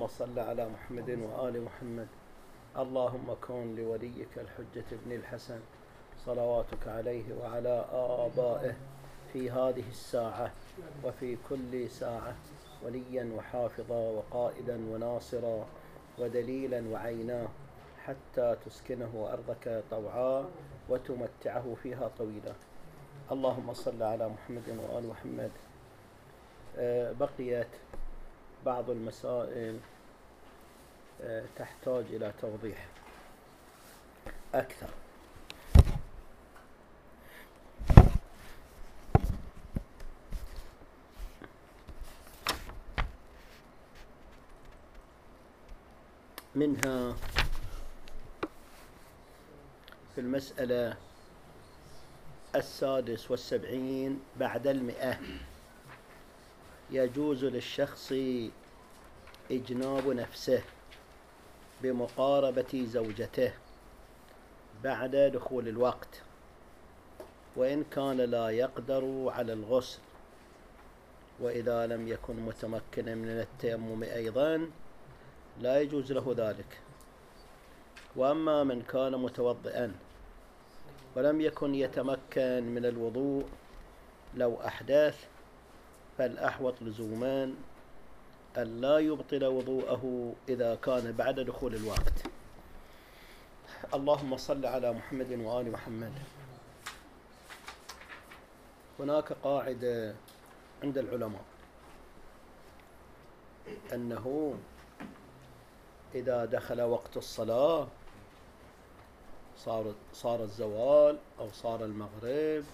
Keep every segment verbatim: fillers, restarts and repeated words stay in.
اللهم صل على محمد وآل محمد. اللهم كن لوليك الحجة ابن الحسن صلواتك عليه وعلى آبائه في هذه الساعة وفي كل ساعة وليا وحافظا وقائدا وناصرا ودليلا وعينا حتى تسكنه أرضك طوعا وتمتعه فيها طويلا. اللهم صل على محمد وآل محمد. بقيت بعض المسائل تحتاج إلى توضيح أكثر. منها في المسألة السادس والسبعين بعد المئة: يجوز للشخص إجناب نفسه بمقاربة زوجته بعد دخول الوقت، وإن كان لا يقدر على الغسل، وإذا لم يكن متمكنا من التيمم أيضا لا يجوز له ذلك. وأما من كان متوضئا ولم يكن يتمكن من الوضوء لو أحدث فالأحوط لزوما أن لا يبطل وضوءه إذا كان بعد دخول الوقت. اللهم صل على محمد وآل محمد. هناك قاعدة عند العلماء أنه إذا دخل وقت الصلاة صار صار الزوال أو صار المغرب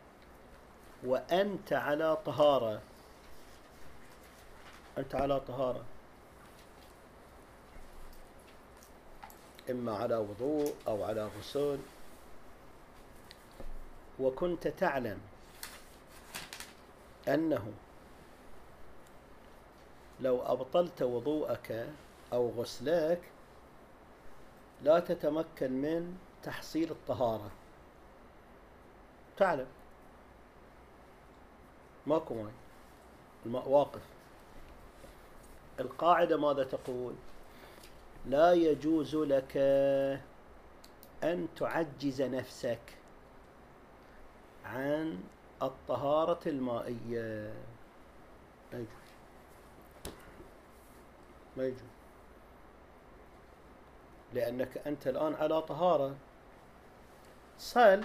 وأنت على طهارة أنت على طهارة إما على وضوء أو على غسل، وكنت تعلم أنه لو أبطلت وضوءك أو غسلك لا تتمكن من تحصيل الطهارة، تعلم ماكو ماي، الماء واقف. القاعدة ماذا تقول؟ لا يجوز لك أن تعجز نفسك عن الطهارة المائية، ما يجوز ما يجوز لأنك أنت الآن على طهارة. صل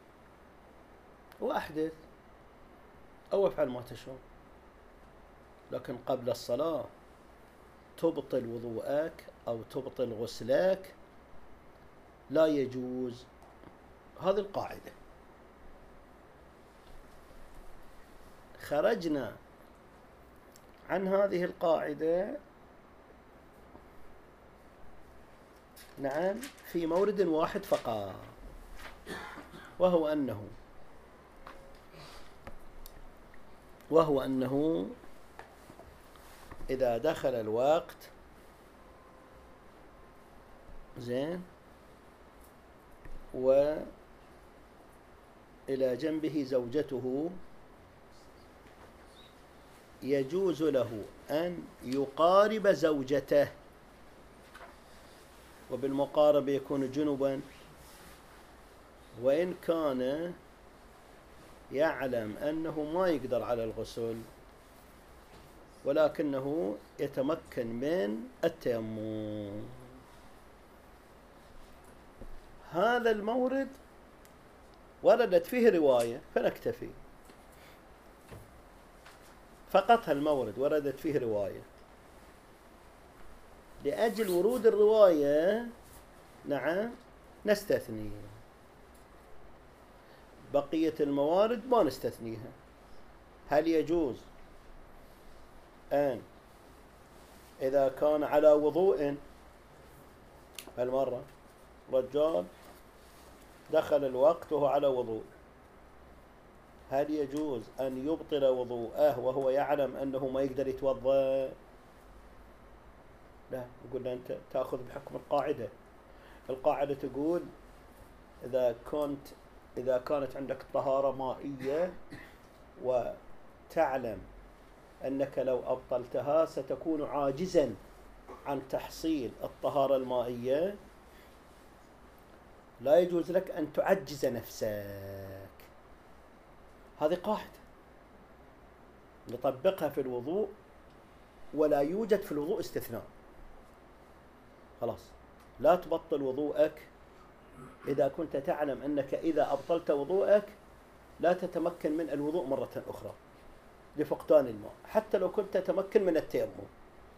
وأحدث أو افعل ما تشاء، لكن قبل الصلاة تبطل وضوءك أو تبطل غسلك لا يجوز. هذه القاعدة. خرجنا عن هذه القاعدة نعم في مورد واحد فقط، وهو أنه وهو أنه إذا دخل الوقت زين وإلى جنبه زوجته يجوز له أن يقارب زوجته، وبالمقاربة يكون جنبا، وإن كان يعلم أنه ما يقدر على الغسل ولكنه يتمكن من التيمم. هذا المورد وردت فيه رواية فنكتفي، فقط هالمورد وردت فيه رواية. لأجل ورود الرواية نعم نستثني، بقية الموارد ما نستثنيها. هل يجوز أن إذا كان على وضوء هالمرة رجال دخل الوقت وهو على وضوء، هل يجوز أن يبطل وضوءه وهو يعلم أنه ما يقدر يتوضأ؟ لا، يقول أنت تأخذ بحكم القاعدة. القاعدة تقول إذا كنت إذا كانت عندك طهارة مائية وتعلم أنك لو أبطلتها ستكون عاجزا عن تحصيل الطهارة المائية لا يجوز لك أن تعجز نفسك. هذه قاعدة نطبقها في الوضوء، ولا يوجد في الوضوء استثناء. خلاص، لا تبطل وضوءك إذا كنت تعلم أنك إذا أبطلت وضوءك لا تتمكن من الوضوء مرة أخرى لفقدان الماء، حتى لو كنت تتمكن من التيمم.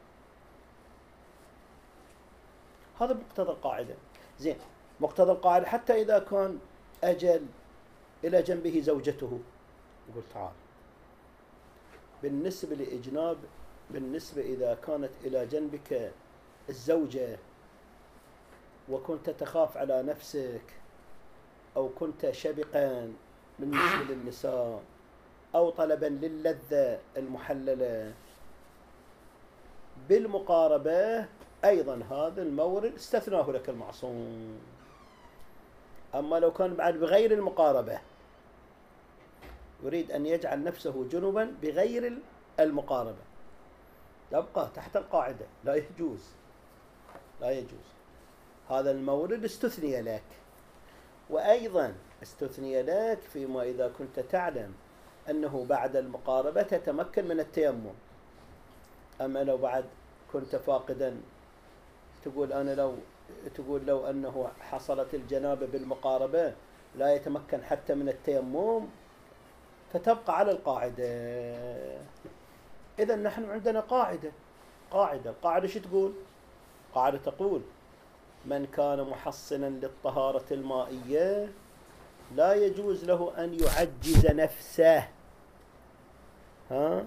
هذا مقتضى القاعدة. زين، مقتضى القاعدة حتى إذا كان أجل إلى جنبه زوجته، يقول تعال بالنسبة لإجناب، بالنسبة إذا كانت إلى جنبك الزوجة وكنت تخاف على نفسك، أو كنت شبقا بالنسبة للنساء، أو طلبا للذة المحللة بالمقاربة، أيضا هذا المورد استثناه لك المعصوم. أما لو كان بعد بغير المقاربة، يريد أن يجعل نفسه جنبا بغير المقاربة، يبقى تحت القاعدة لا يجوز، لا يجوز. هذا المورد استثني لك. وأيضا استثني لك فيما إذا كنت تعلم أنه بعد المقاربة تتمكن من التيمم. أما لو بعد كنت فاقدا، تقول أنا لو تقول لو أنه حصلت الجنابة بالمقاربة لا يتمكن حتى من التيمم، فتبقى على القاعدة. إذا نحن عندنا قاعدة قاعدة القاعدة شو تقول؟ قاعدة تقول من كان محصنا للطهارة المائية لا يجوز له أن يعجز نفسه ها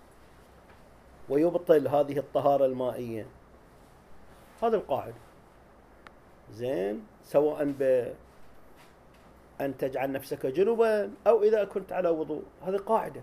ويبطل هذه الطهارة المائية. هذه القاعدة. زين، سواء بأن تجعل نفسك جنبا أو إذا كنت على وضوء، هذه قاعدة.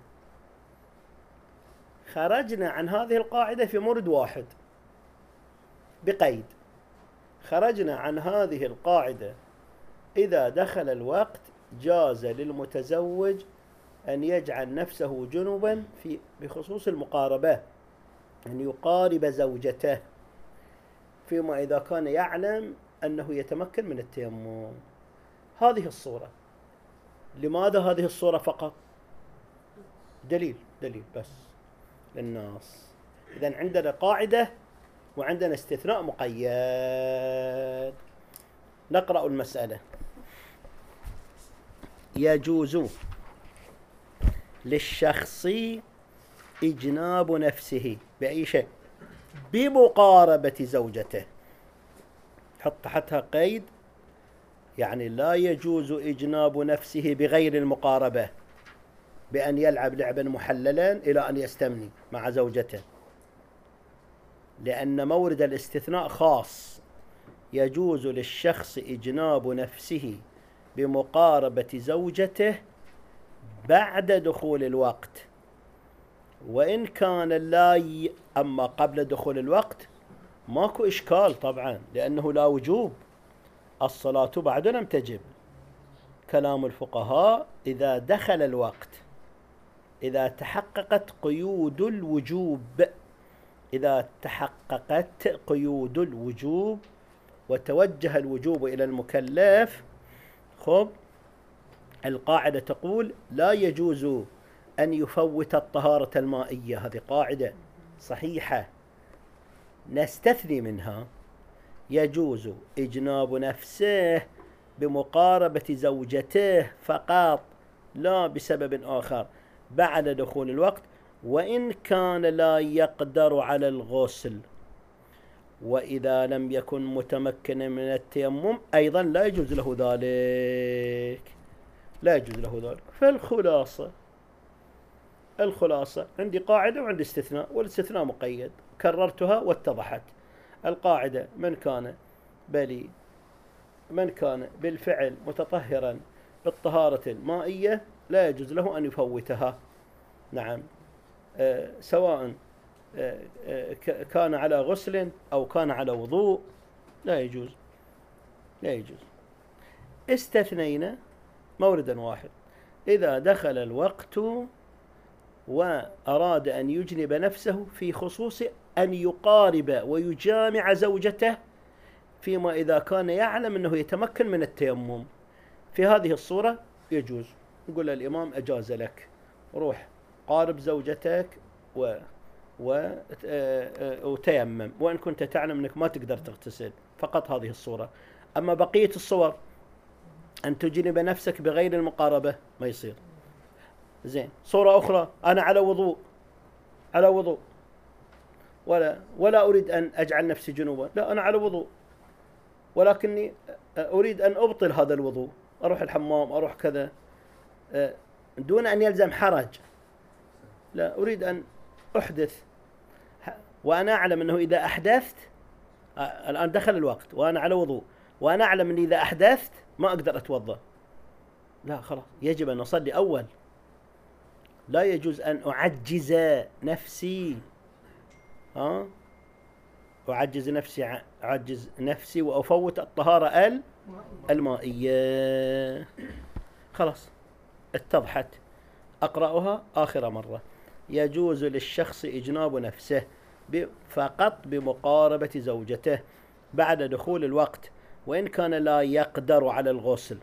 خرجنا عن هذه القاعدة في مورد واحد بقيد. خرجنا عن هذه القاعدة إذا دخل الوقت جاز للمتزوج أن يجعل نفسه جنبا في بخصوص المقاربة، أن يقارب زوجته، فيما إذا كان يعلم أنه يتمكن من التيمم. هذه الصورة. لماذا هذه الصورة فقط؟ دليل دليل بس للناس. إذن عندنا قاعدة وعندنا استثناء مقيد. نقرأ المسألة. يجوز للشخص إجناب نفسه بأي شيء بمقاربة زوجته. حط تحتها قيد، يعني لا يجوز إجناب نفسه بغير المقاربة، بأن يلعب لعبا محللا إلى أن يستمني مع زوجته، لأن مورد الاستثناء خاص. يجوز للشخص إجناب نفسه بمقاربة زوجته بعد دخول الوقت، وإن كان لا ي... أما قبل دخول الوقت ماكو إشكال طبعا، لأنه لا وجوب، الصلاة بعد لم تجب. كلام الفقهاء إذا دخل الوقت، إذا تحققت قيود الوجوب، إذا تحققت قيود الوجوب وتوجه الوجوب إلى المكلف، خب القاعدة تقول لا يجوز أن يفوت الطهارة المائية. هذه قاعدة صحيحة نستثني منها. يجوز إجناب نفسه بمقاربة زوجته فقط، لا بسبب آخر، بعد دخول الوقت، وإن كان لا يقدر على الغسل. وإذا لم يكن متمكنا من التيمم أيضا لا يجوز له ذلك، لا يجوز له ذلك. فالخلاصة الخلاصة عندي قاعدة وعندي استثناء، والاستثناء مقيد، كررتها واتضحت. القاعدة من كان بلي من كان بالفعل متطهرا بالطهارة المائية لا يجوز له أن يفوتها. نعم، آه سواء آه آه كان على غسل أو كان على وضوء، لا يجوز لا يجوز. استثنينا موردا واحد، إذا دخل الوقت وأراد أن يجنب نفسه في خصوص أن يقارب ويجامع زوجته فيما إذا كان يعلم أنه يتمكن من التيمم، في هذه الصورة يجوز. يقول الإمام أجاز لك، روح قارب زوجتك و وتيمم وإن كنت تعلم أنك ما تقدر تغتسل، فقط هذه الصورة. أما بقية الصور أن تجنب نفسك بغير المقاربة ما يصير. زين، صورة أخرى أنا على وضوء على وضوء ولا ولا أريد أن أجعل نفسي جنوبا، لا أنا على وضوء ولكني أريد أن أبطل هذا الوضوء، أروح الحمام أروح كذا دون أن يلزم حرج، لا أريد أن أحدث وأنا أعلم أنه إذا أحدثت الآن دخل الوقت وأنا على وضوء وأنا أعلم أني إذا أحدثت ما أقدر أتوضأ، لا خلاص يجب أن أصلي أول. لا يجوز أن أعجز نفسي ها أعجز نفسي أعجز نفسي وأفوت الطهارة المائية. خلاص اتضحت. أقرأها آخر مرة. يجوز للشخص إجناب نفسه فقط بمقاربة زوجته بعد دخول الوقت وإن كان لا يقدر على الغسل،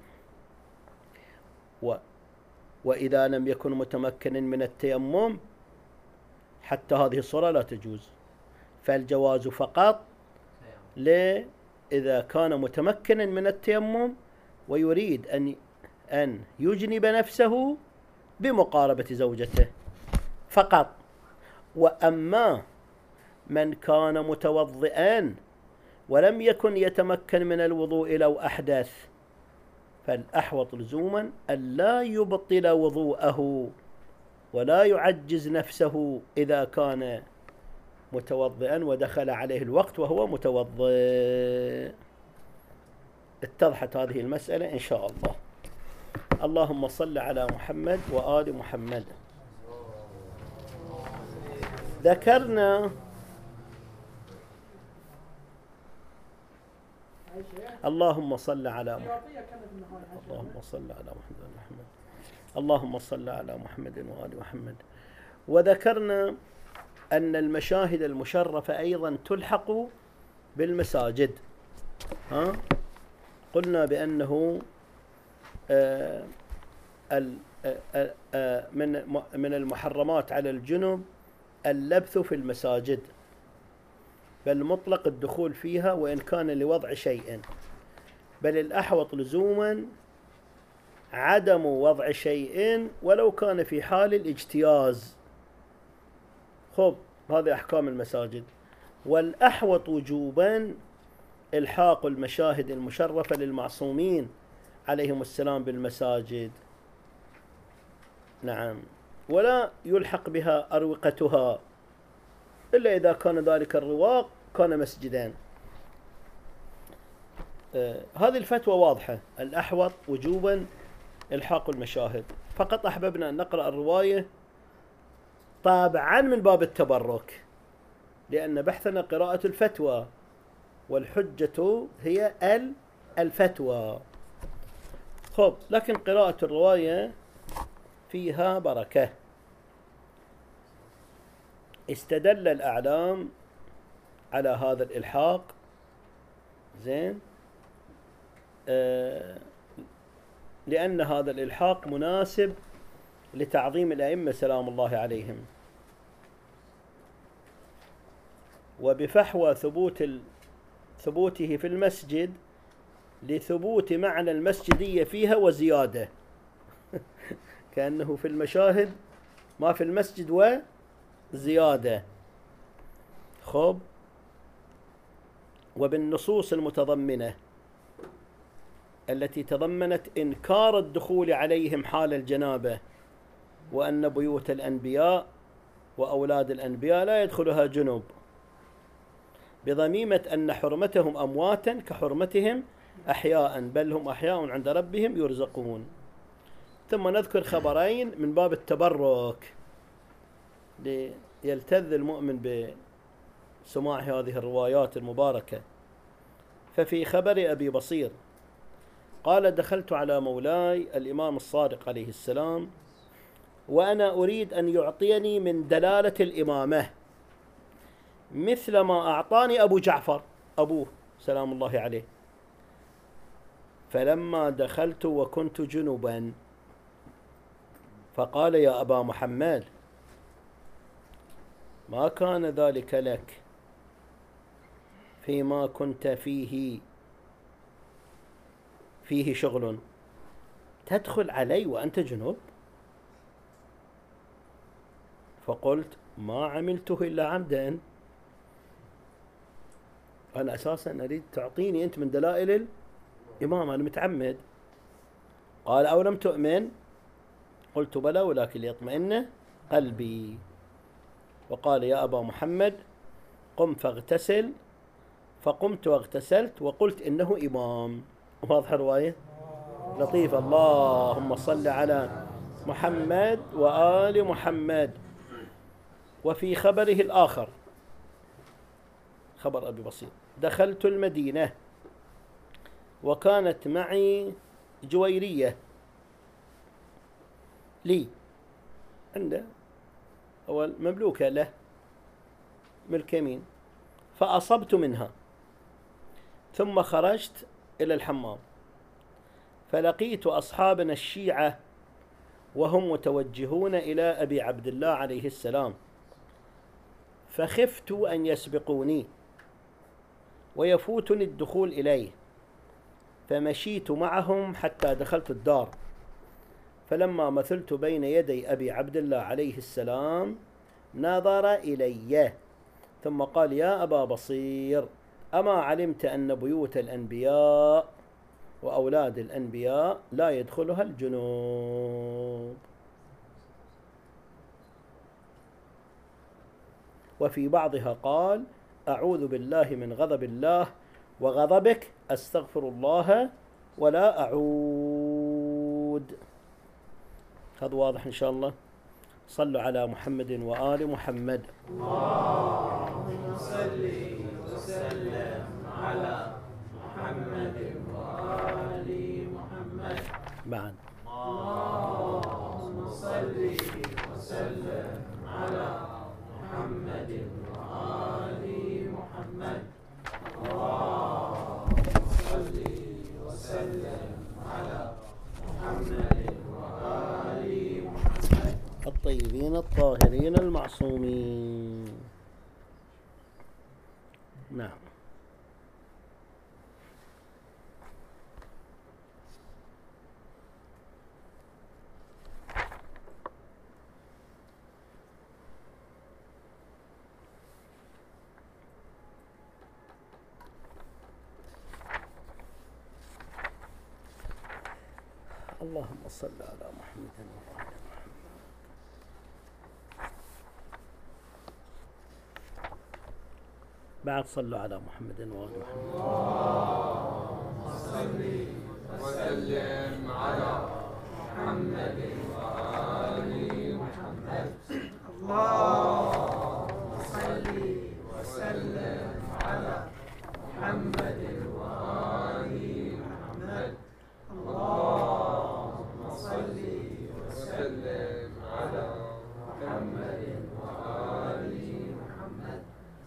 و وإذا لم يكن متمكنا من التيمم حتى هذه الصورة لا تجوز، فالجواز فقط ل إذا كان متمكنا من التيمم ويريد أن أن يجنب نفسه بمقاربة زوجته فقط. وأما من كان متوضئا ولم يكن يتمكن من الوضوء لو أحدث فالأحوط لزوما أن لا يبطل وضوءه ولا يعجز نفسه إذا كان متوضئا ودخل عليه الوقت وهو متوضئ. اتضحت هذه المسألة إن شاء الله. اللهم صل على محمد وآل محمد. ذكرنا اللهم صل على محمد اللهم صل على محمد اللهم صل على محمد وآل محمد. وذكرنا أن المشاهد المشرفة أيضا تلحق بالمساجد. ها قلنا بأنه آه آه آه من من المحرمات على الجنب اللبث في المساجد، بل مطلق الدخول فيها وإن كان لوضع شيء، بل الأحوط لزوما عدم وضع شيء ولو كان في حال الاجتياز. خب هذه أحكام المساجد. والأحوط وجوبا إلحاق المشاهد المشرفة للمعصومين عليهم السلام بالمساجد، نعم، ولا يلحق بها أروقتها إلا إذا كان ذلك الرواق كان مسجدان. آه هذه الفتوى واضحة. الأحوط وجوبا إلحاق المشاهد. فقط أحببنا أن نقرأ الرواية طابعا من باب التبرك، لأن بحثنا قراءة الفتوى والحجة هي الفتوى. خب لكن قراءة الرواية فيها بركة. استدل الأعلام على هذا الإلحاق زين آه لأن هذا الإلحاق مناسب لتعظيم الأئمة سلام الله عليهم، وبفحوى ثبوت ثبوته في المسجد لثبوت معنى المسجدية فيها وزيادة كأنه في المشاهد ما في المسجد وزيادة. خب وبالنصوص المتضمنة التي تضمنت إنكار الدخول عليهم حال الجنابة، وأن بيوت الأنبياء وأولاد الأنبياء لا يدخلها جنوب، بضميمة أن حرمتهم أمواتا كحرمتهم أحياء، بل هم أحياء عند ربهم يرزقون. ثم نذكر خبرين من باب التبرك ليلتذ المؤمن بسماع هذه الروايات المباركة. ففي خبر أبي بصير قال: دخلت على مولاي الإمام الصادق عليه السلام وأنا أريد أن يعطيني من دلالة الإمامة مثل ما أعطاني أبو جعفر أبوه سلام الله عليه. فلما دخلت وكنت جنبا فقال يا أبا محمد ما كان ذلك لك فيما كنت فيه فيه شغل تدخل علي وأنت جنوب؟ فقلت ما عملته إلا عمدا، أنا أساسا أريد تعطيني أنت من دلائل الإمام، أنا متعمد. قال أو لم تؤمن؟ قلت بلى ولكن ليطمئن قلبي. وقال يا أبا محمد قم فاغتسل، فقمت واغتسلت وقلت إنه إمام. واضح الرواية لطيفة. اللهم صل على محمد وآل محمد. وفي خبره الآخر خبر أبي بصير دخلت المدينة وكانت معي جويرية لي عنده أول مملوكة له ملك يمين، فأصبت منها ثم خرجت إلى الحمام فلقيت أصحابنا الشيعة وهم متوجهون إلى أبي عبد الله عليه السلام، فخفت أن يسبقوني ويفوتني الدخول إليه، فمشيت معهم حتى دخلت الدار. فلما مثلت بين يدي أبي عبد الله عليه السلام نظر إلي ثم قال يا أبا بصير أما علمت أن بيوت الأنبياء وأولاد الأنبياء لا يدخلها الجنوب؟ وفي بعضها قال أعوذ بالله من غضب الله وغضبك أستغفر الله ولا أعود. هذا واضح إن شاء الله. صلوا على محمد وآل محمد. اللهم صل وسلم على محمد وآل محمد. بعد اللهم صل وسلم على محمد وآل محمد. اللهم صل وسلم على محمد وآل محمد الطيبين الطاهرين المعصومين. نعم. اللهم صل على محمد وعلى محمد. بعد صلوا على محمد وآل محمد. اللهم صل وسلم على محمد وآل محمد. اللهم صل وسلم على محمد وآل محمد. اللهم صل وسلم على محمد وآل محمد.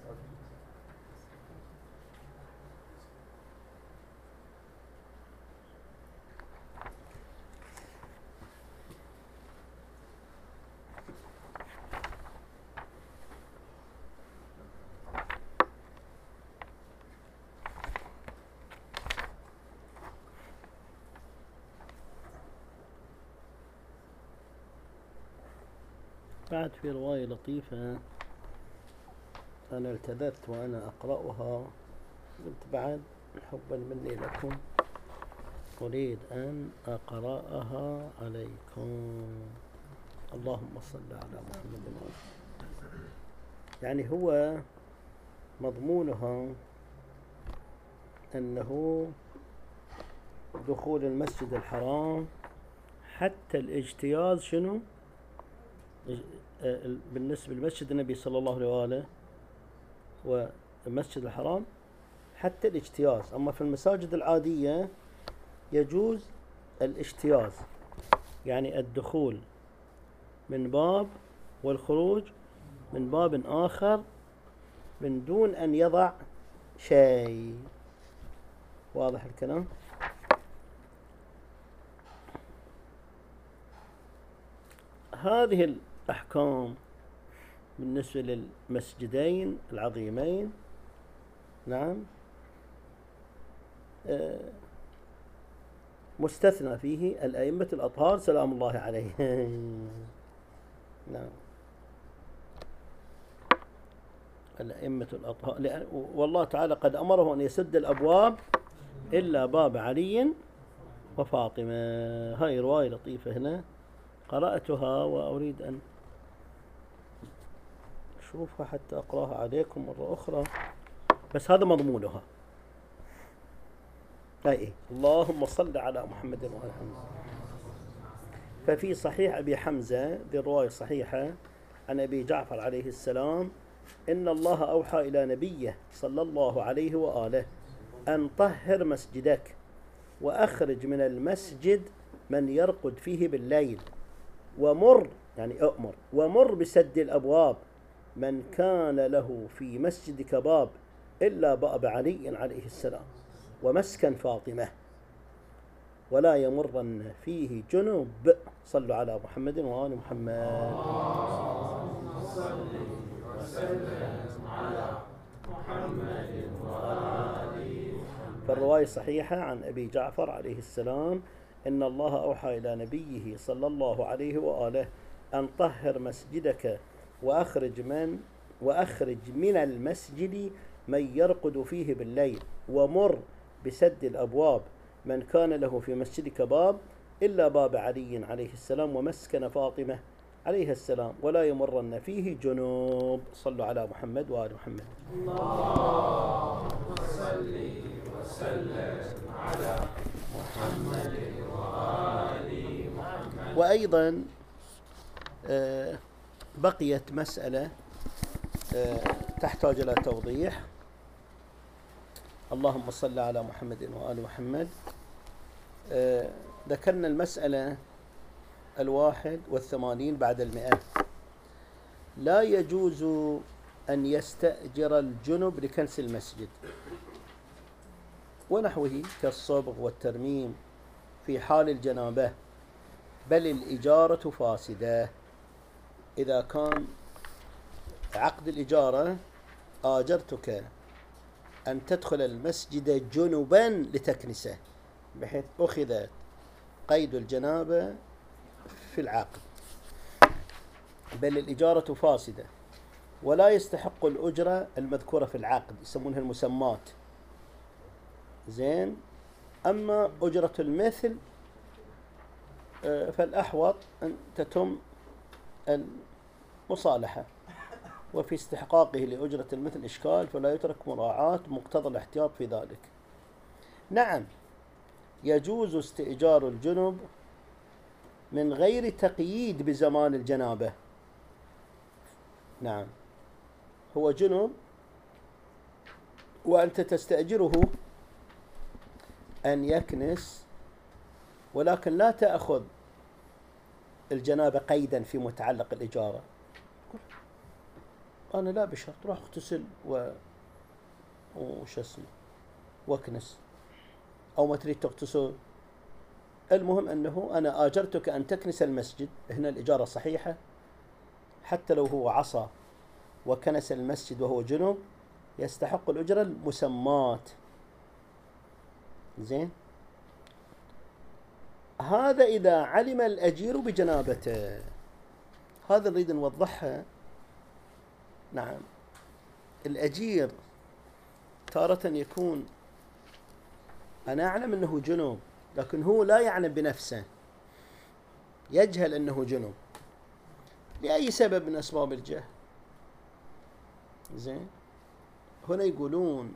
بعد في رواية لطيفة أنا التذت وأنا أقرأها، قلت بعد حبا مني لكم أريد أن أقرأها عليكم. اللهم صل على محمد وآله. يعني هو مضمونها أنه دخول المسجد الحرام حتى الاجتياز شنو بالنسبة لمسجد النبي صلى الله عليه وآله والمسجد الحرام حتى الاجتياز. أما في المساجد العادية يجوز الاجتياز، يعني الدخول من باب والخروج من باب آخر من دون أن يضع شيء. واضح الكلام؟ هذه الأحكام بالنسبة للمسجدين العظيمين نعم مستثنى فيه الأئمة الأطهار سلام الله عليهم. نعم الأئمة الأطهار، والله تعالى قد أمره أن يسد الأبواب إلا باب علي وفاطمة. هاي رواية لطيفة هنا قرأتها وأريد أن أشوفها حتى أقرأها عليكم مرة أخرى، بس هذا مضمونها. أي اللهم صل على محمد وعلى محمد. ففي صحيح أبي حمزة ذي الرواية صحيحة عن أبي جعفر عليه السلام إن الله أوحى إلى نبيه صلى الله عليه وآله أن طهر مسجدك وأخرج من المسجد من يرقد فيه بالليل ومر يعني أؤمر ومر بسد الأبواب من كان له في مسجدك باب إلا باب علي عليه السلام ومسكن فاطمة ولا يمرن فيه جنوب. صلوا على محمد وآل محمد. اللهم صل وسلم على محمد وآل محمد. فالرواية صحيحة عن أبي جعفر عليه السلام إن الله أوحى إلى نبيه صلى الله عليه وآله أن طهر مسجدك وأخرج من وأخرج من المسجد من يرقد فيه بالليل ومر بسد الأبواب من كان له في مسجدك باب إلا باب علي عليه السلام ومسكن فاطمة عليه السلام ولا يمرن فيه جنوب. صلوا على محمد وآل محمد. اللهم صل وسلم على محمد وآل محمد. وأيضا بقيت مسألة تحتاج إلى توضيح. اللهم صل على محمد وآل محمد. ذكرنا المسألة الواحد والثمانين بعد المئة. لا يجوز أن يستأجر الجنب لكنس المسجد ونحوه كالصبغ والترميم في حال الجنابة، بل الإجارة فاسدة. إذا كان عقد الإجارة آجرتك أن تدخل المسجد جنبا لتكنسه بحيث أخذ قيد الجنابة في العقد، بل الإجارة فاسدة ولا يستحق الأجرة المذكورة في العقد يسمونها المسمات. زين. أما أجرة المثل فالأحوط أن تتم المصالحة، وفي استحقاقه لأجرة المثل إشكال فلا يترك مراعاة مقتضى الاحتياط في ذلك. نعم يجوز استئجار الجنب من غير تقييد بزمان الجنابة. نعم هو جنب وأنت تستأجره أن يكنس، ولكن لا تأخذ الجنابة قيدا في متعلق الإجارة. أنا لا بشرط روح اغتسل و وش اسمه واكنس، أو ما تريد تغتسل. المهم أنه أنا آجرتك أن تكنس المسجد. هنا الإجارة صحيحة حتى لو هو عصى وكنس المسجد وهو جنب يستحق الأجرة المسمات. زين. هذا إذا علم الأجير بجنابته. هذا نريد نوضحها. نعم الأجير تارة يكون أنا أعلم أنه جنوب لكن هو لا يعلم بنفسه، يجهل أنه جنوب لأي سبب من أسباب الجهل. زين. هنا يقولون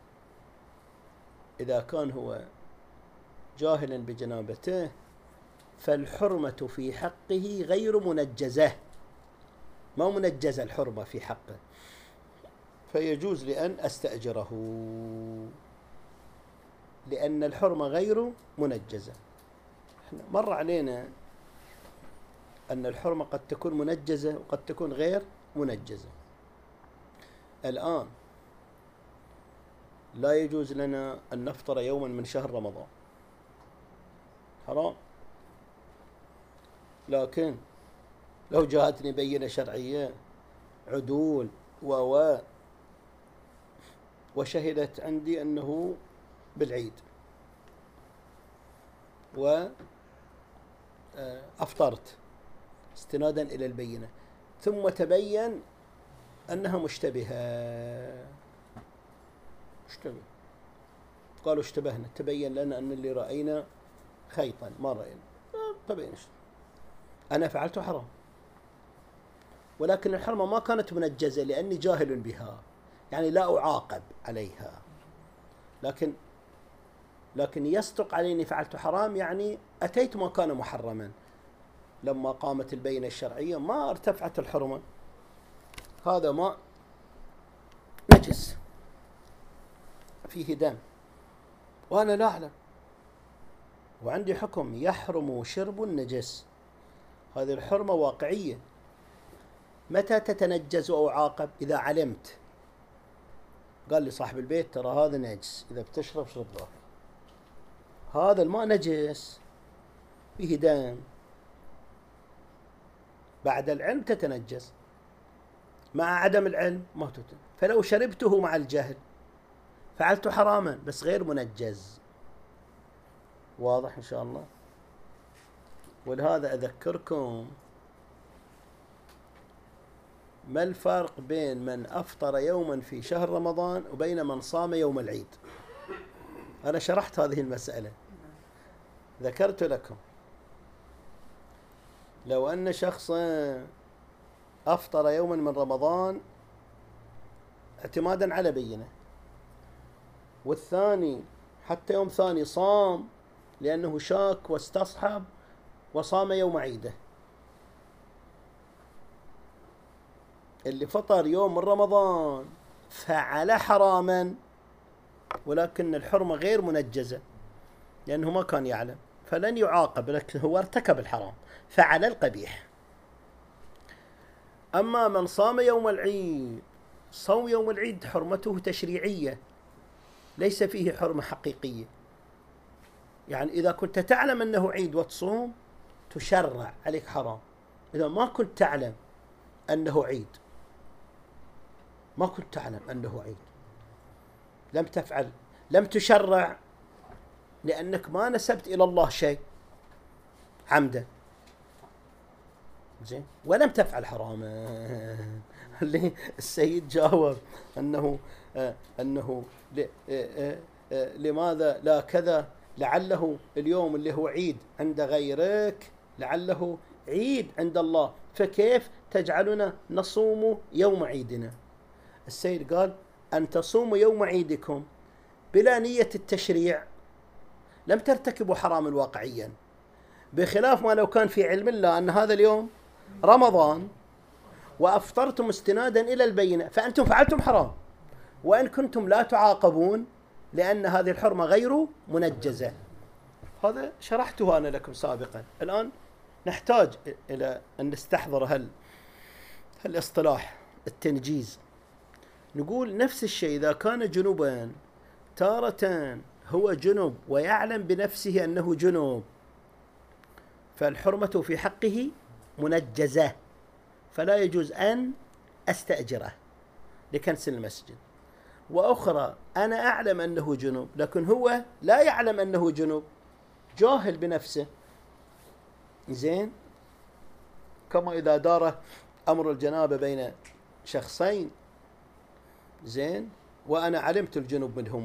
إذا كان هو جاهلا بجنابته فالحرمة في حقه غير منجزة، ما منجزة الحرمة في حقه، فيجوز لأن أستأجره لأن الحرمة غير منجزة. مر علينا أن الحرمة قد تكون منجزة وقد تكون غير منجزة. الآن لا يجوز لنا أن نفطر يوما من شهر رمضان، حرام. لكن لو جاءتني بينة شرعية عدول و وشهدت عندي أنه بالعيد وأفطرت استنادا إلى البينة، ثم تبين أنها مشتبهة مشتبه قالوا اشتبهنا، تبين لنا أن اللي رأينا خيطا ما رأينا، تبين أنا فعلته حرام، ولكن الحرمة ما كانت منجزة لأني جاهل بها، يعني لا أعاقب عليها، لكن لكن يصدق عليني فعلت حرام، يعني أتيت ما كان محرما. لما قامت البينة الشرعية ما ارتفعت الحرمة، هذا ماء نجس فيه دم وأنا لا أعلم، وعندي حكم يحرم شرب النجس، هذه الحرمة واقعية. متى تتنجز أو عاقب؟ إذا علمت، قال لي صاحب البيت ترى هذا نجس، إذا بتشرب شرب ذا، هذا الماء نجس فيه دم، بعد العلم تتنجس، مع عدم العلم ما تتنجس. فلو شربته مع الجهل فعلت حراما بس غير منجز. واضح إن شاء الله؟ ولهذا أذكركم ما الفرق بين من أفطر يوما في شهر رمضان وبين من صام يوم العيد. أنا شرحت هذه المسألة، ذكرت لكم لو أن شخصا أفطر يوما من رمضان اعتمادا على بينة، والثاني حتى يوم ثاني صام لأنه شاك واستصحب وصام يوم عيده، اللي فطر يوم من رمضان فعل حراما، ولكن الحرمة غير منجزة لأنه ما كان يعلم، فلن يعاقب، لكن هو ارتكب الحرام فعل القبيح. أما من صام يوم العيد، صوم يوم العيد حرمته تشريعية ليس فيه حرمة حقيقية، يعني إذا كنت تعلم أنه عيد وتصوم تشرع عليك حرام، إذا ما كنت تعلم أنه عيد، ما كنت تعلم أنه عيد، لم تفعل، لم تشرع، لأنك ما نسبت إلى الله شيء عمدا، زين، ولم تفعل حراما. اللي السيد جاوب أنه آه أنه ل آه آه لماذا لا كذا، لعله اليوم اللي هو عيد عند غيرك لعله عيد عند الله، فكيف تجعلنا نصوم يوم عيدنا؟ السيد قال أن تصوموا يوم عيدكم بلا نية التشريع لم ترتكبوا حراما واقعيا، بخلاف ما لو كان في علم الله أن هذا اليوم رمضان وأفطرتم استنادا إلى البينة فأنتم فعلتم حرام، وإن كنتم لا تعاقبون لأن هذه الحرمة غير منجزة. هذا شرحته أنا لكم سابقا. الآن نحتاج إلى أن نستحضر هل هالاصطلاح التنجيز. نقول نفس الشيء إذا كان جنوبا، تارة هو جنوب ويعلم بنفسه أنه جنوب فالحرمة في حقه منجزة، فلا يجوز أن أستأجره لكنس المسجد. وأخرى أنا أعلم أنه جنوب لكن هو لا يعلم أنه جنوب، جاهل بنفسه، زين، كما إذا دار أمر الجنابة بين شخصين، زين، وأنا علمت الجنوب منهما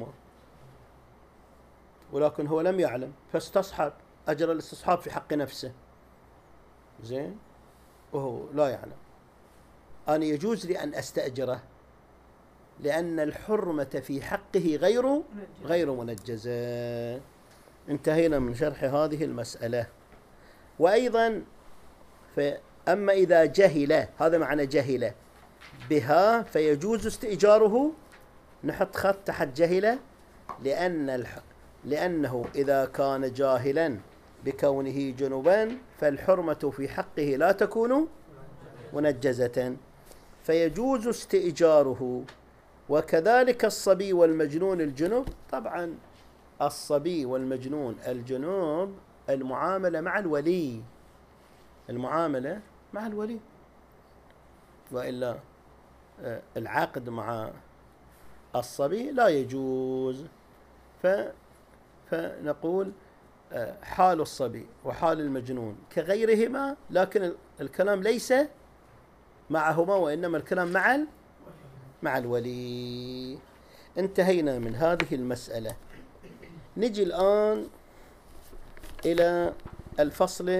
ولكن هو لم يعلم فاستصحب، أجر الاستصحاب في حق نفسه، زين، وهو لا يعلم، أنا يجوز لي أن أستأجره لأن الحرمة في حقه غير غير منجزة. انتهينا من شرح هذه المسألة. وأيضا فأما إذا جهل، هذا معنى جهل بها فيجوز استئجاره، نحط خط تحت جهل، لأن الح... لأنه إذا كان جاهلا بكونه جنبا فالحرمة في حقه لا تكون منجزة، فيجوز استئجاره. وكذلك الصبي والمجنون الجنب. طبعا الصبي والمجنون الجنوب المعاملة مع الولي، المعاملة مع الولي، وإلا العقد مع الصبي لا يجوز. ف فنقول حال الصبي وحال المجنون كغيرهما، لكن الكلام ليس معهما وإنما الكلام مع مع الولي. انتهينا من هذه المسألة. نجي الآن إلى الفصل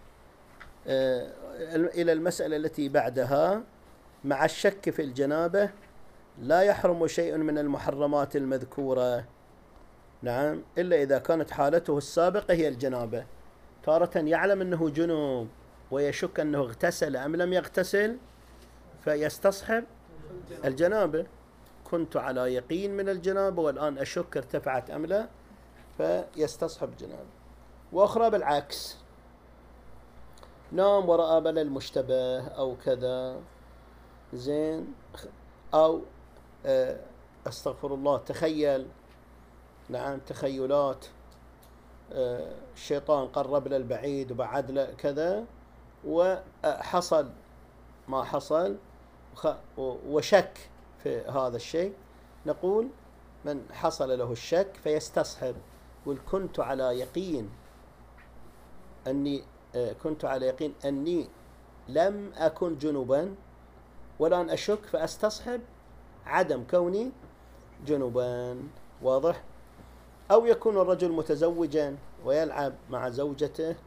إلى المسألة التي بعدها. مع الشك في الجنابة لا يحرم شيء من المحرمات المذكورة، نعم، إلا إذا كانت حالته السابقة هي الجنابة. تارة يعلم أنه جنوب ويشك أنه اغتسل أم لم يغتسل فيستصحب الجنابة. كنت على يقين من الجنابة والآن أشك ارتفعت أم لا، فيستصحب الجنابة. وأخرى بالعكس، نام ورأى بل المشتبه أو كذا، زين، أو أستغفر الله تخيل، نعم، تخيلات، الشيطان قرب له البعيد وبعد له كذا، وحصل ما حصل وشك في هذا الشيء. نقول من حصل له الشك فيستصحب. قل كنت على يقين أني كنت على يقين أني لم أكن جنوبا والآن أشك فأستصحب عدم كوني جنوبا. واضح؟ أو يكون الرجل متزوجا ويلعب مع زوجته،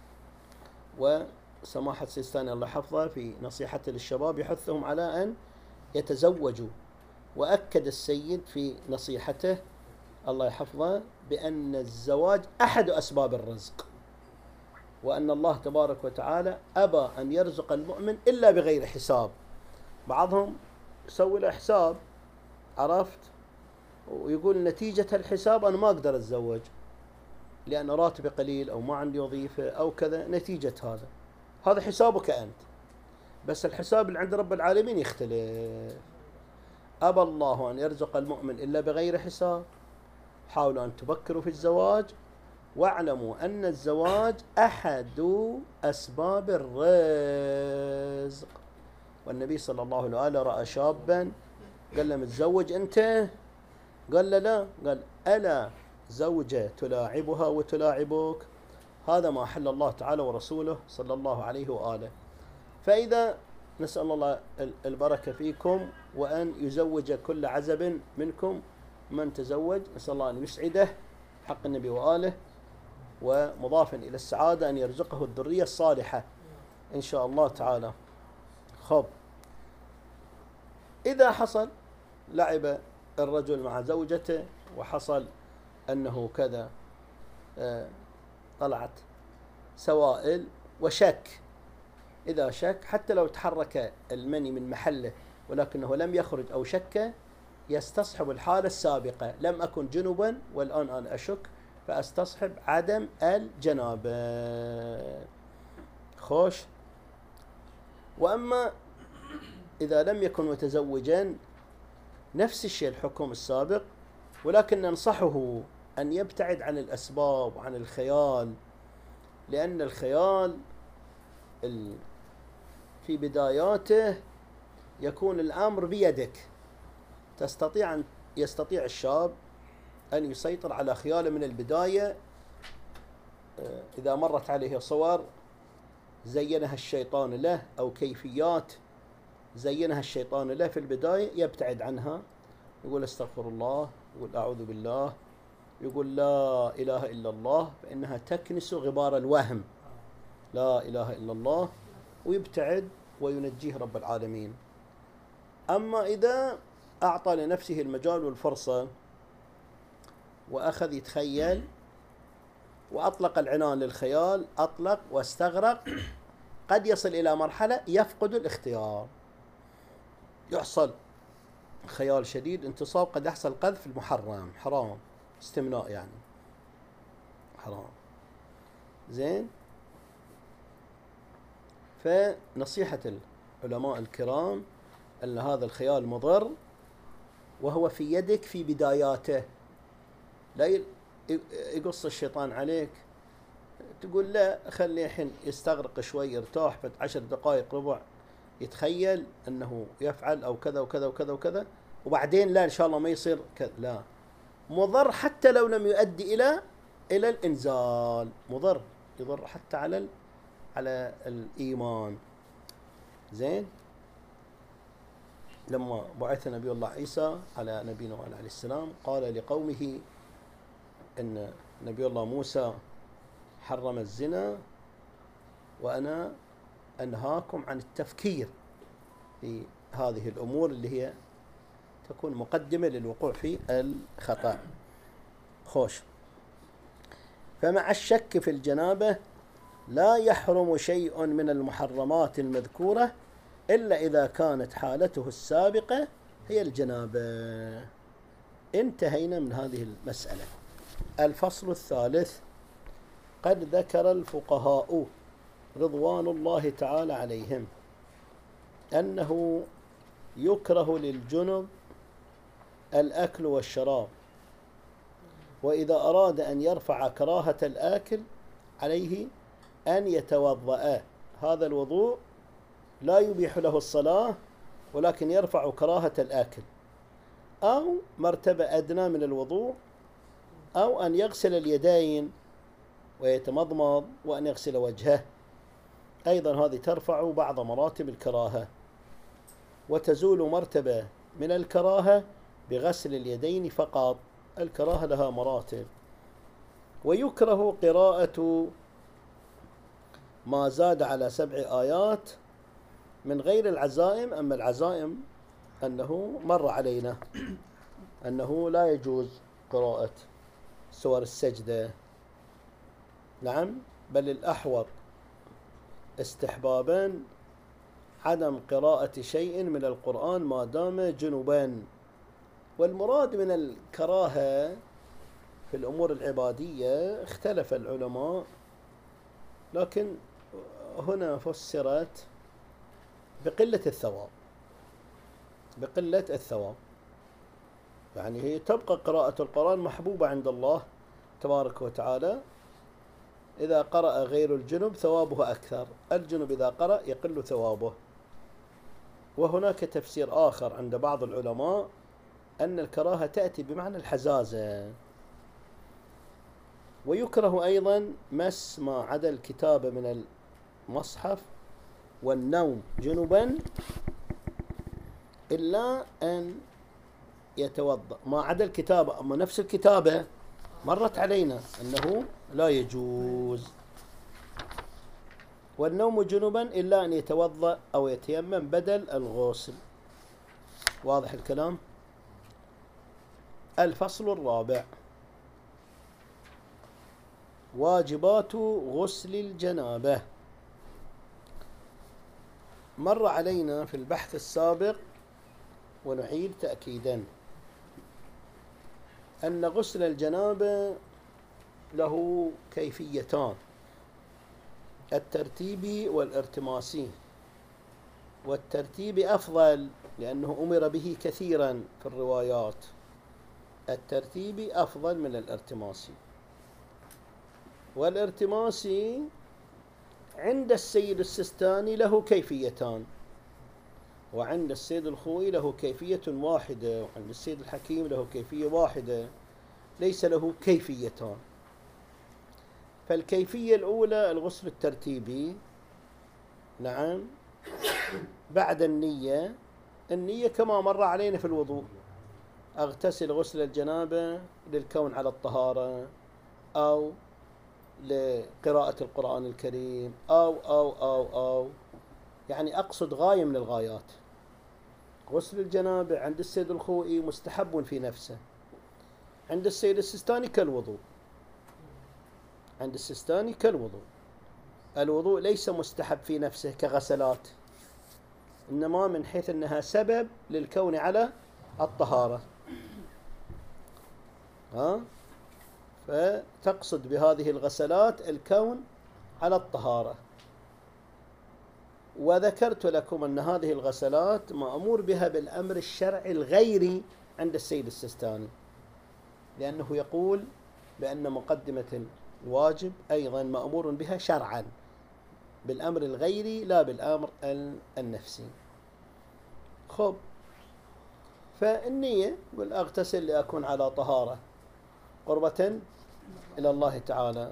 وسماحة سيستاني الله حفظه في نصيحته للشباب يحثهم على أن يتزوجوا. وأكد السيد في نصيحته الله يحفظه بأن الزواج أحد أسباب الرزق، وأن الله تبارك وتعالى أبى أن يرزق المؤمن إلا بغير حساب. بعضهم يسوي له حساب، عرفت، ويقول نتيجة الحساب أنا ما أقدر أتزوج لأن راتبي قليل أو ما عندي وظيفة أو كذا، نتيجة هذا. هذا حسابك أنت، بس الحساب اللي عند رب العالمين يختلف. أبى الله أن يرزق المؤمن إلا بغير حساب. حاولوا أن تبكروا في الزواج، واعلموا أن الزواج أحد أسباب الرزق. والنبي صلى الله عليه وآله رأى شابا قال له متزوج أنت؟ قال له لا. قال ألا زوجة تلاعبها وتلاعبك؟ هذا ما أحل الله تعالى ورسوله صلى الله عليه وآله. فإذا نسأل الله البركة فيكم وأن يزوج كل عزب منكم من تزوج، نسأل الله أن يسعده حق النبي وآله، ومضافا إلى السعادة أن يرزقه الذرية الصالحة إن شاء الله تعالى. خب، إذا حصل لعب الرجل مع زوجته وحصل أنه كذا آه طلعت سوائل وشك، إذا شك حتى لو تحرك المني من محله ولكنه لم يخرج أو شك، يستصحب الحالة السابقة. لم أكن جنبا والآن أنا أشك فأستصحب عدم الجنابة. خوش. وأما إذا لم يكن متزوجا نفس الشيء الحكم السابق، ولكن ننصحه أن يبتعد عن الأسباب وعن الخيال، لأن الخيال في بداياته يكون الأمر بيدك. تستطيع أن يستطيع الشاب أن يسيطر على خياله من البداية. إذا مرت عليه صور زينها الشيطان له أو كيفيات زينها الشيطان له في البداية يبتعد عنها، يقول استغفر الله، يقول أعوذ بالله، يقول لا إله إلا الله، فإنها تكنس غبار الوهم، لا إله إلا الله، ويبتعد وينجيه رب العالمين. أما إذا أعطى لنفسه المجال والفرصة وأخذ يتخيل وأطلق العنان للخيال، أطلق واستغرق، قد يصل إلى مرحلة يفقد الاختيار، يحصل خيال شديد، انتصاب، قد يحصل قذف المحرم، حرام، استمناء يعني حرام. زين. فنصيحة العلماء الكرام أن هذا الخيال مضر وهو في يدك في بداياته، لا يقص الشيطان عليك تقول لا خليه الحين يستغرق شوي يرتاح بعد عشر دقائق ربع يتخيل أنه يفعل أو كذا وكذا وكذا وكذا وبعدين لا إن شاء الله ما يصير كذا. لا، مضر حتى لو لم يؤدي إلى إلى الإنزال، مضر يضر حتى على على الإيمان. زين. لما بعث نبي الله عيسى على نبينا وعلى عليه السلام قال لقومه أن نبي الله موسى حرم الزنا وأنا أنهاكم عن التفكير في هذه الأمور اللي هي تكون مقدمة للوقوع في الخطأ. خوش. فمع الشك في الجنابة لا يحرم شيء من المحرمات المذكورة إلا إذا كانت حالته السابقة هي الجنابة. انتهينا من هذه المسألة. الفصل الثالث. قد ذكر الفقهاء رضوان الله تعالى عليهم أنه يكره للجنب الأكل والشراب، وإذا أراد أن يرفع كراهة الآكل عليه أن يتوضأ. هذا الوضوء لا يبيح له الصلاة ولكن يرفع كراهة الآكل، أو مرتبة أدنى من الوضوء، أو أن يغسل اليدين ويتمضمض وأن يغسل وجهه، أيضا هذه ترفع بعض مراتب الكراهة. وتزول مرتبة من الكراهة بغسل اليدين فقط. الكراهة لها مراتب. ويكره قراءة ما زاد على سبع آيات من غير العزائم. أما العزائم أنه مر علينا أنه لا يجوز قراءة سور السجدة، نعم، بل الأحوط استحبابا عدم قراءة شيء من القرآن ما دام جنبا. والمراد من الكراهة في الأمور العبادية اختلف العلماء، لكن هنا فسرت بقلة الثواب، بقلة الثواب. يعني هي تبقى قراءة القرآن محبوبة عند الله تبارك وتعالى. إذا قرأ غير الجنب ثوابه أكثر، الجنب إذا قرأ يقل ثوابه. وهناك تفسير آخر عند بعض العلماء أن الكراهة تأتي بمعنى الحزازة. ويكره أيضا مس ما عدا الكتابة من المصحف والنوم جنبا إلا أن يتوضأ. ما عدا الكتابة، أما نفس الكتابة مرت علينا أنه لا يجوز. والنوم جنبا إلا أن يتوضأ أو يتيمم بدل الغسل. واضح الكلام؟ الفصل الرابع. واجبات غسل الجنابة. مر علينا في البحث السابق ونعيد تأكيدا أن غسل الجنابة له كيفيتان: الترتيبي والارتماسي. والترتيبي أفضل لأنه أمر به كثيرا في الروايات. الترتيبي أفضل من الارتماسي. والارتماسي عند السيد السستاني له كيفيتان، وعند السيد الخوئي له كيفية واحدة، وعند السيد الحكيم له كيفية واحدة، ليس له كيفيتان. فالكيفية الأولى الغسل الترتيبي، نعم، بعد النية. النية كما مر علينا في الوضوء: أغتسل غسل الجنابة للكون على الطهارة، أو لقراءة القرآن الكريم، أو أو أو أو يعني أقصد غاية من الغايات. غسل الجنابة عند السيد الخوئي مستحب في نفسه، عند السيد السستاني كالوضوء. عند السستاني كالوضوء. الوضوء ليس مستحب في نفسه كغسلات، إنما من حيث أنها سبب للكون على الطهارة. ها؟ فتقصد بهذه الغسلات الكون على الطهارة. وذكرت لكم أن هذه الغسلات مأمور بها بالأمر الشرعي الغيري عند السيد السيستاني، لأنه يقول بأن مقدمة الواجب أيضا مأمور بها شرعا بالأمر الغيري لا بالأمر النفسي. خب، فالنية يقول أغتسل لأكون على طهارة قربة إلى الله تعالى،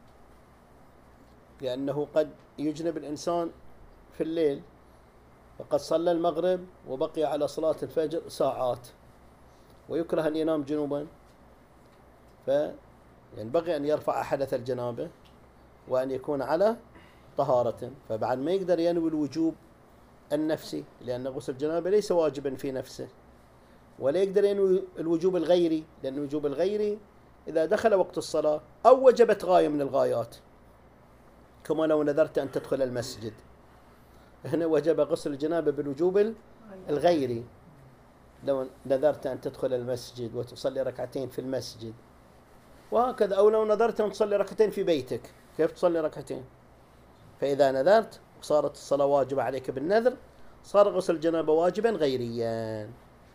لأنه قد يجنب الإنسان في الليل، وقد صلى المغرب وبقي على صلاة الفجر ساعات ويكره أن ينام جنوبا، فينبغي أن يرفع حدث الجنابة وأن يكون على طهارة، فبعد ما يقدر ينوي الوجوب النفسي، لأن غسل الجنابة ليس واجبا في نفسه، ولا يقدر ينوي الوجوب الغيري، لأن الوجوب الغيري إذا دخل وقت الصلاة أو وجبت غاية من الغايات، كما لو نذرت أن تدخل المسجد، هنا وجب غسل الجنابة بالوجوب الغيري. لو نذرت أن تدخل المسجد وتصلي ركعتين في المسجد وهكذا، أو لو نذرت أن تصلي ركعتين في بيتك، كيف تصلي ركعتين؟ فإذا نذرت وصارت الصلاة واجبة عليك بالنذر، صار غسل الجنابة واجبا غيريا،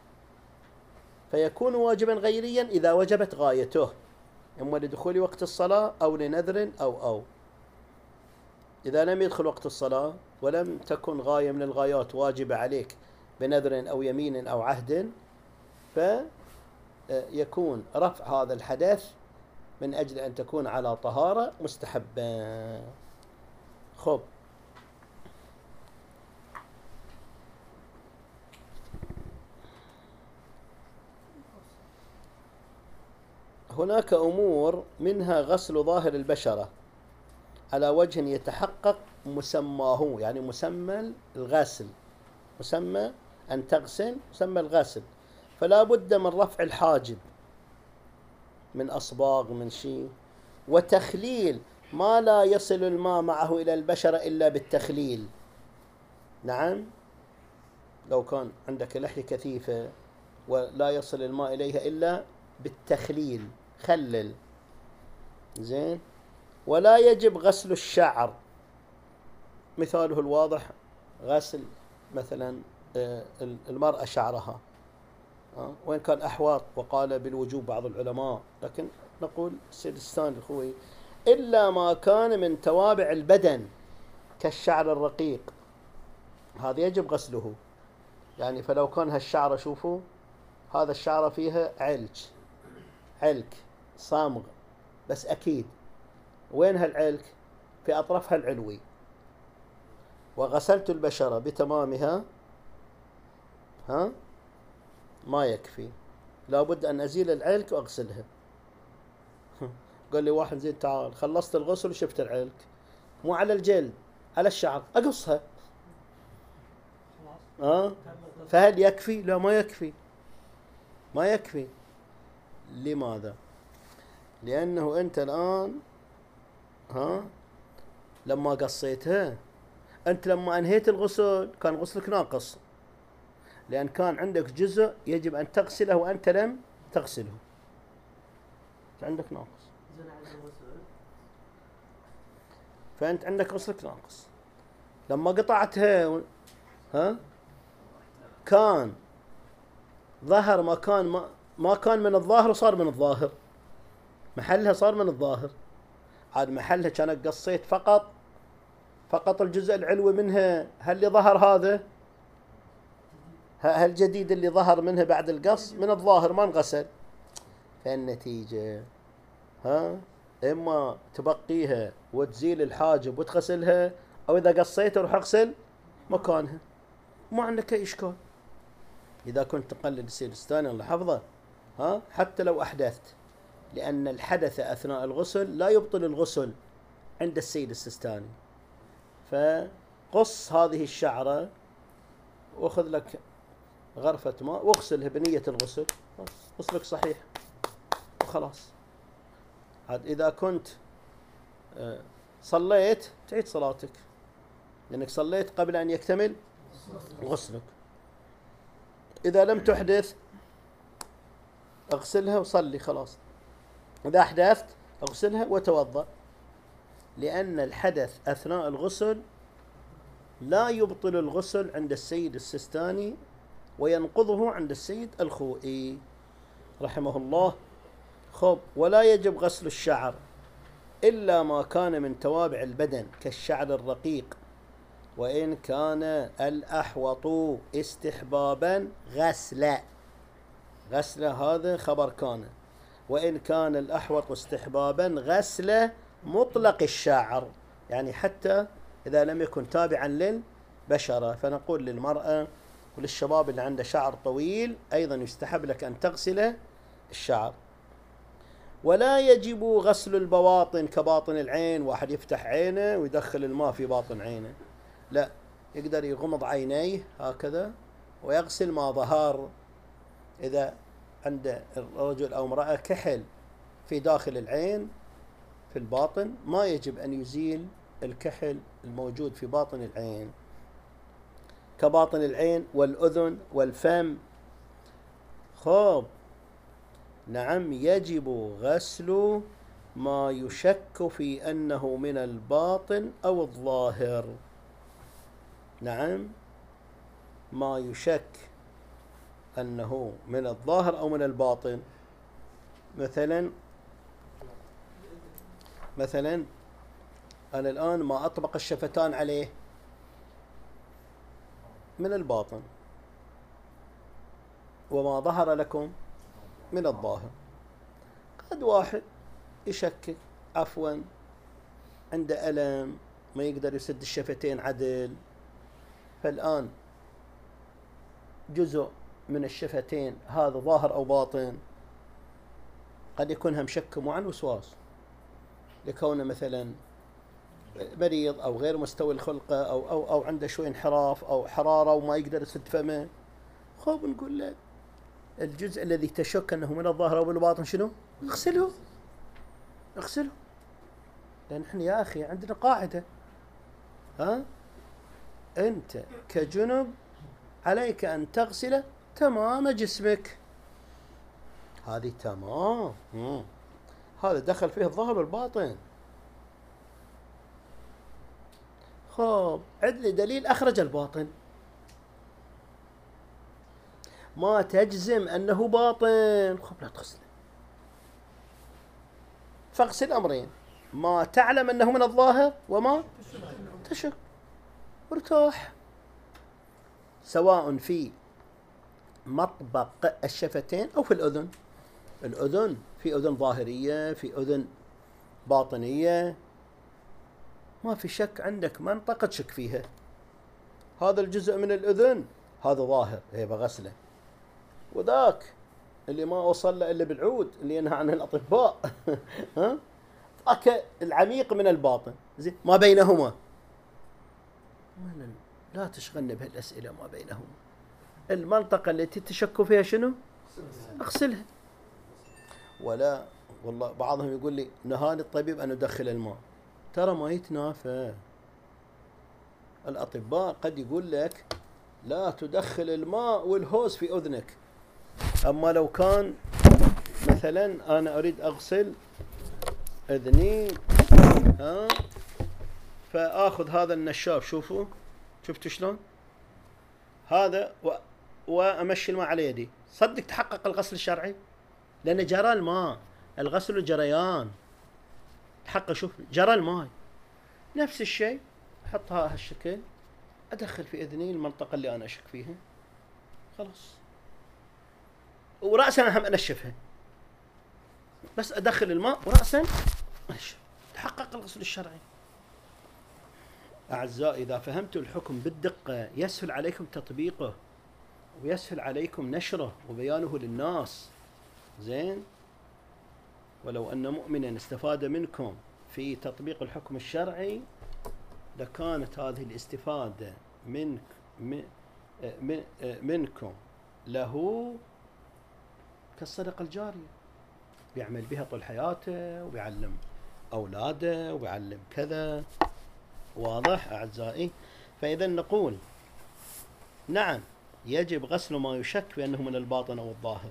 فيكون واجبا غيريا إذا وجبت غايته، إما لدخول وقت الصلاة أو لنذر أو أو إذا لم يدخل وقت الصلاة ولم تكن غاية من الغايات واجبة عليك بنذر أو يمين أو عهد، فيكون رفع هذا الحدث من أجل أن تكون على طهارة مستحبة. خب، هناك أمور منها غسل ظاهر البشرة على وجه يتحقق مسماه، يعني مسمى الغسل، مسمى أن تغسل مسمى الغسل، فلا بد من رفع الحاجب من أصباغ من شيء، وتخليل ما لا يصل الماء معه إلى البشرة إلا بالتخليل. نعم، لو كان عندك لحية كثيفة ولا يصل الماء إليها إلا بالتخليل، خلل زين. ولا يجب غسل الشعر، مثاله الواضح غسل مثلا المرأة شعرها، وإن كان أحواط وقال بالوجوب بعض العلماء، لكن نقول السيد السيستاني الخوي إلا ما كان من توابع البدن كالشعر الرقيق، هذا يجب غسله. يعني فلو كان هالشعر، شوفوا هذا الشعر فيها علج، علك صامغ بس أكيد، وين هالعلك؟ في أطرافها العلوي، وغسلت البشرة بتمامها، ها ما يكفي، لابد أن أزيل العلك وأغسلها. قال لي واحد زين تعال خلصت الغسل وشفت العلك، مو على الجلد على الشعر، أقصها. ها فهل يكفي؟ لا ما يكفي، ما يكفي. لماذا؟ لأنه أنت الآن ها لما قصيتها، أنت لما أنهيت الغسل كان غسلك ناقص، لأن كان عندك جزء يجب أن تغسله وأنت لم تغسله، عندك ناقص، فأنت عندك غسلك ناقص. لما قطعتها ها كان ظهر مكان ما, ما كان من الظاهر وصار من الظاهر، محلها صار من الظاهر، عاد محلها كانك قصيت فقط فقط الجزء العلوي منها، هل اللي ظهر هذا هالجديد اللي ظهر منها بعد القص من الظاهر ما انغسل، فالنتيجة ها إما تبقيها وتزيل الحاجب وتغسلها، أو إذا قصيتها روح اغسل مكانها، ما عندك أي إشكال. إذا كنت تقلد السيد السيستاني الله حفظه، ها حتى لو أحدثت، لأن الحدث أثناء الغسل لا يبطل الغسل عند السيد السيستاني، فقص هذه الشعرة وخذ لك غرفة ماء واغسلها بنية الغسل، غسلك صحيح وخلاص. عاد إذا كنت صليت تعيد صلاتك، لأنك صليت قبل أن يكتمل غسلك. إذا لم تحدث اغسلها وصلي خلاص، إذا أحدثت اغسلها وتوضأ. لأن الحدث أثناء الغسل لا يبطل الغسل عند السيد السيستاني وينقضه عند السيد الخوئي رحمه الله. خب، ولا يجب غسل الشعر إلا ما كان من توابع البدن كالشعر الرقيق، وإن كان الأحوط استحبابا غسل غسل هذا خبر كان، وإن كان الأحوط استحبابا غسل مطلق الشعر، يعني حتى إذا لم يكن تابعا للبشرة. فنقول للمرأة وللشباب اللي عنده شعر طويل أيضا يستحب لك أن تغسل الشعر. ولا يجب غسل البواطن كباطن العين، واحد يفتح عينه ويدخل الماء في باطن عينه، لا، يقدر يغمض عينيه هكذا ويغسل ما ظهر. إذا عند الرجل أو امرأة كحل في داخل العين في الباطن ما يجب أن يزيل الكحل الموجود في باطن العين كباطن العين والأذن والفم. خب، نعم، يجب غسل ما يشك في أنه من الباطن أو الظاهر. نعم، ما يشك أنه من الظاهر أو من الباطن. مثلا مثلا أنا الآن ما أطبق الشفتان عليه من الباطن، وما ظهر لكم من الظاهر. قد واحد يشكك عفوا عنده ألم ما يقدر يسد الشفتين عدل، فالآن جزء من الشفتين هذا ظاهر أو باطن، قد يكون هم شك مو عن وسواس لكونه مثلا مريض أو غير مستوي الخلقة أو أو أو عنده شوي انحراف أو حرارة وما يقدر يسد فمه. خب، نقول له الجزء الذي تشك أنه من الظاهر أو من الباطن شنو؟ اغسله اغسله، لأن احنا يا أخي عندنا قاعدة، ها، أنت كجنب عليك أن تغسل تمام جسمك. هذه تمام. مم. هذا دخل فيه الظاهر والباطن. خب، عندنا دليل أخرج الباطن، ما تجزم أنه باطن، خب لا تغسله، فاغسل أمرين: ما تعلم أنه من الظاهر وما تشك، وارتاح. سواء في مطبق الشفتين أو في الأذن. الأذن في أذن ظاهرية، في أذن باطنية، ما في شك، عندك منطقة تشك فيها، هذا الجزء من الأذن هذا ظاهر، هي بغسله، وذاك اللي ما وصل له إلا بالعود اللي ينهى عنه الأطباء ها، ذاك العميق من الباطن، زين، ما بينهما لا تشغلنا بهالأسئلة. ما بينهما المنطقة التي تشك فيها شنو؟ اغسلها. ولا والله بعضهم يقول لي نهاني الطبيب أن أدخل الماء، ترى ما يتنافى. الأطباء قد يقول لك لا تدخل الماء والهوس في أذنك، أما لو كان مثلا أنا أريد أغسل أذني، ها، فآخذ هذا النشاف، شوفوا شفتوا شلون هذا، و... وأمشي الماء على يدي، صدق تحقق الغسل الشرعي، لأن جرى الماء، الغسل جريان، تحقق، شوف جرى الماء. نفس الشيء أحطها هالشكل، أدخل في أذني المنطقة اللي أنا أشك فيها، خلاص، ورأسا هم أنشفها، بس أدخل الماء ورأسا أنشف، تحقق الغسل الشرعي. أعزائي، إذا فهمتوا الحكم بالدقة يسهل عليكم تطبيقه ويسهل عليكم نشره وبيانه للناس، زين. ولو أن مؤمنا استفاد منكم في تطبيق الحكم الشرعي لكانت هذه الاستفادة منك من منكم له كالصدقة الجارية، بيعمل بها طول حياته وبيعلم أولاده وبيعلم كذا. واضح أعزائي؟ فإذا نقول نعم يجب غسل ما يشك بأنه من الباطن أو الظاهر،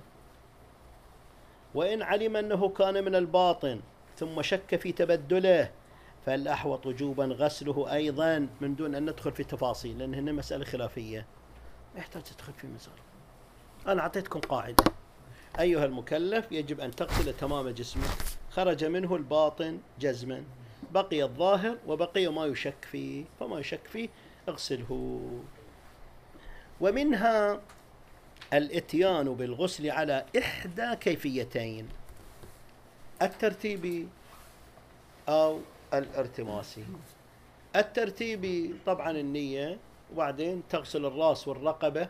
وإن علم أنه كان من الباطن ثم شك في تبدله فالأحوط وجوبا غسله أيضا من دون أن ندخل في تفاصيل، لأن هنا مسألة خلافية ما يحتاج تدخل في مسار. أنا أعطيتكم قاعدة: أيها المكلف يجب أن تغسل تمام جسمك، خرج منه الباطن جزما، بقي الظاهر وبقي ما يشك فيه، فما يشك فيه اغسله. ومنها الاتيان بالغسل على إحدى كيفيتين: الترتيبي أو الارتماسي. الترتيبي طبعا النية، وبعدين تغسل الرأس والرقبة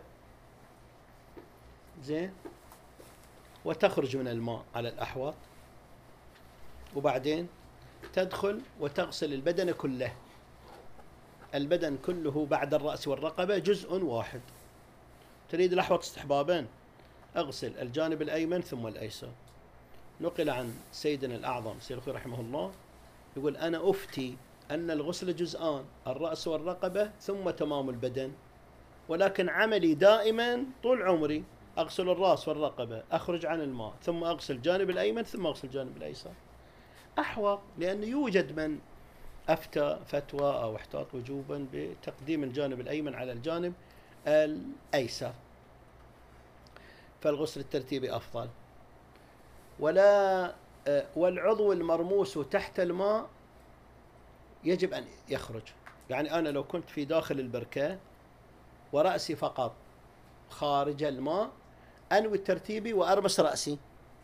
زين، وتخرج من الماء على الأحوط، وبعدين تدخل وتغسل البدن كله، البدن كله بعد الرأس والرقبة جزء واحد. تريد الأحوط استحبابا، أغسل الجانب الأيمن ثم الأيسر. نقل عن سيدنا الأعظم سيد الخوي رحمه الله يقول: أنا أفتي أن الغسل جزءان، الرأس والرقبة ثم تمام البدن، ولكن عملي دائما طول عمري أغسل الرأس والرقبة، أخرج عن الماء، ثم أغسل الجانب الأيمن ثم أغسل الجانب الأيسر. أحوط، لأنه يوجد من أفتى فتوى أو احتاط وجوبا بتقديم الجانب الأيمن على الجانب الأيسر، فالغسل الترتيبي أفضل. ولا والعضو المرموس تحت الماء يجب أن يخرج. يعني أنا لو كنت في داخل البركة ورأسي فقط خارج الماء، أنوي الترتيبي وأرمس رأسي،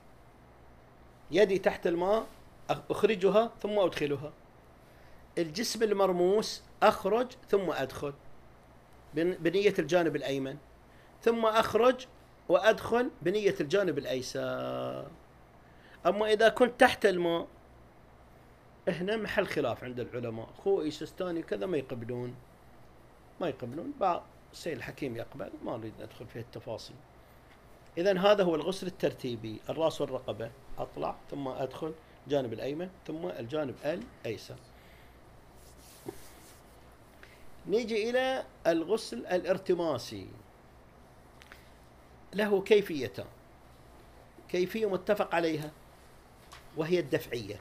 يدي تحت الماء أخرجها ثم أدخلها. الجسم المرموس أخرج ثم أدخل بنية الجانب الأيمن، ثم أخرج وأدخل بنية الجانب الأيسر. أما إذا كنت تحت الماء، هنا محل خلاف عند العلماء، خوئي سستاني كذا ما يقبلون ما يقبلون بعض السيد الحكيم يقبل، ما نريد ندخل في التفاصيل. إذن هذا هو الغسل الترتيبي: الرأس والرقبة أطلع ثم أدخل الجانب الأيمن ثم الجانب الأيسر. نيجي إلى الغسل الارتماسي، له كيفيتان، كيفية متفق عليها وهي الدفعية،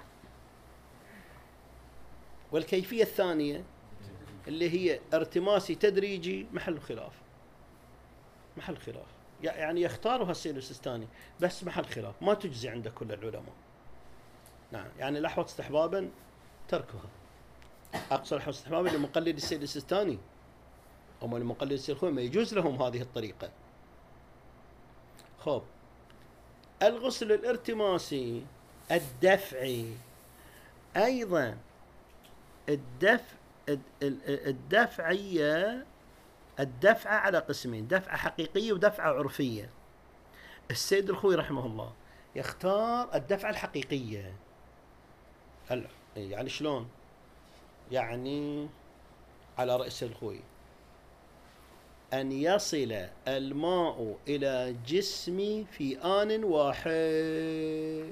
والكيفية الثانية اللي هي ارتماسي تدريجي محل خلاف محل خلاف يعني يختارها السيد السيستاني بس محل خلاف، ما تجزي عند كل العلماء. نعم، يعني الأحوط استحبابا تركها، أقصى الأحوط استحبابا لمقلد السيد السيستاني، أما لمقلد السيد الخوئي ما يجوز لهم هذه الطريقة. خب، الغسل الارتماسي الدفعي أيضا، الدفع الدفعية الدفعة على قسمين: دفعة حقيقية ودفعة عرفية. السيد الخوئي رحمه الله يختار الدفعة الحقيقية. يعني شلون؟ يعني على رأس الخوئي أن يصل الماء إلى جسمي في آن واحد،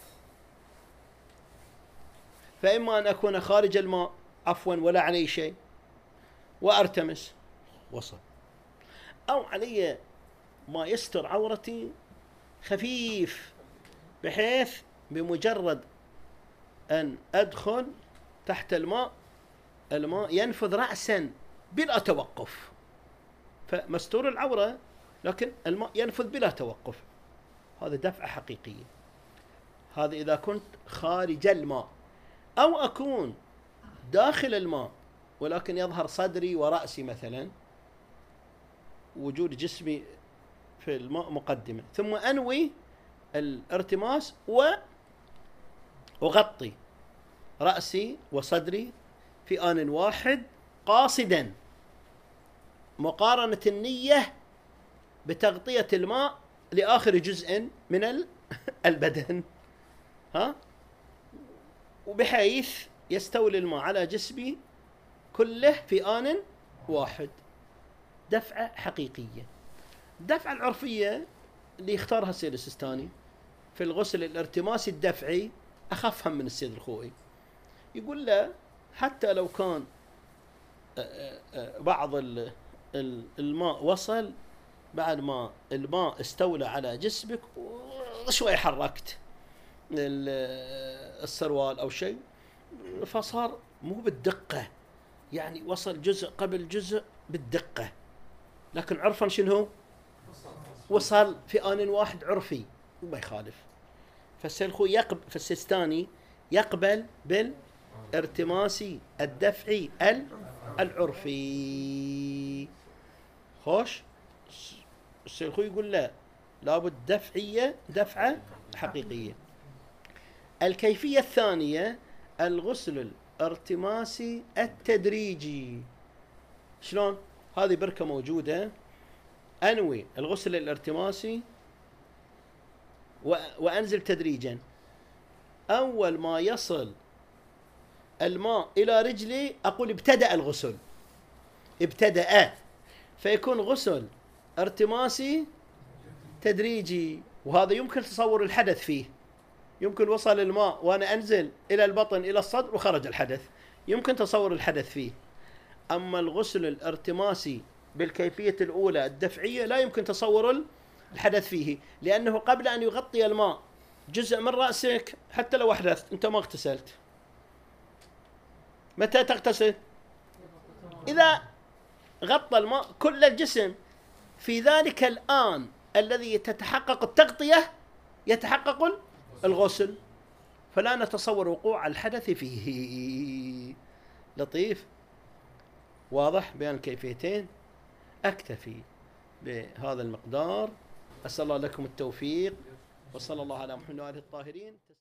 فإما أن أكون خارج الماء عفوا ولا علي شيء وأرتمس وصل، أو علي ما يستر عورتي خفيف بحيث بمجرد أن أدخل تحت الماء الماء ينفذ رأسا بلا توقف، فمستور العورة لكن الماء ينفذ بلا توقف. هذا دفعة حقيقية. هذا إذا كنت خارج الماء، أو أكون داخل الماء ولكن يظهر صدري ورأسي مثلا، وجود جسمي في الماء مقدمة، ثم أنوي الارتماس وأغطي رأسي وصدري في آن واحد، قاصدا مقارنة النية بتغطية الماء لآخر جزء من البدن، ها، وبحيث يستولي الماء على جسمي كله في آن واحد. دفعة حقيقية. الدفعة العرفية اللي يختارها السيد السيستاني في الغسل الارتماسي الدفعي أخف هم من السيد الخوئي. يقول له حتى لو كان بعض الماء وصل، بعد ما الماء استولى على جسمك وشوي حركت السروال أو شيء، فصار مو بالدقة، يعني وصل جزء قبل جزء بالدقة، لكن عرفا شنو وصل في آن واحد عرفي وما يخالف. فالسلخوي يقبل، فالسيستاني يقبل بالارتماسي الدفعي العرفي. خوش السلخوي يقول لا، لابد دفعية، دفعة حقيقية. الكيفية الثانية الغسل الارتماسي التدريجي. شلون؟ هذه بركة موجودة، أنوي الغسل الارتماسي وأنزل تدريجا. أول ما يصل الماء إلى رجلي أقول ابتدأ الغسل، ابتدأ، فيكون غسل ارتماسي تدريجي. وهذا يمكن تصور الحدث فيه، يمكن وصل الماء وأنا أنزل إلى البطن إلى الصدر وخرج الحدث، يمكن تصور الحدث فيه. أما الغسل الارتماسي بالكيفية الأولى الدفعية لا يمكن تصور الحدث فيه، لأنه قبل أن يغطي الماء جزء من رأسك حتى لو أحدثت أنت ما اغتسلت. متى تغتسل؟ إذا غطى الماء كل الجسم، في ذلك الآن الذي تتحقق التغطية يتحقق الغسل، فلا نتصور وقوع الحدث فيه. لطيف؟ واضح بين الكيفيتين؟ أكتفي بهذا المقدار. أسأل الله لكم التوفيق، وصلى الله على محمد وآله الطاهرين.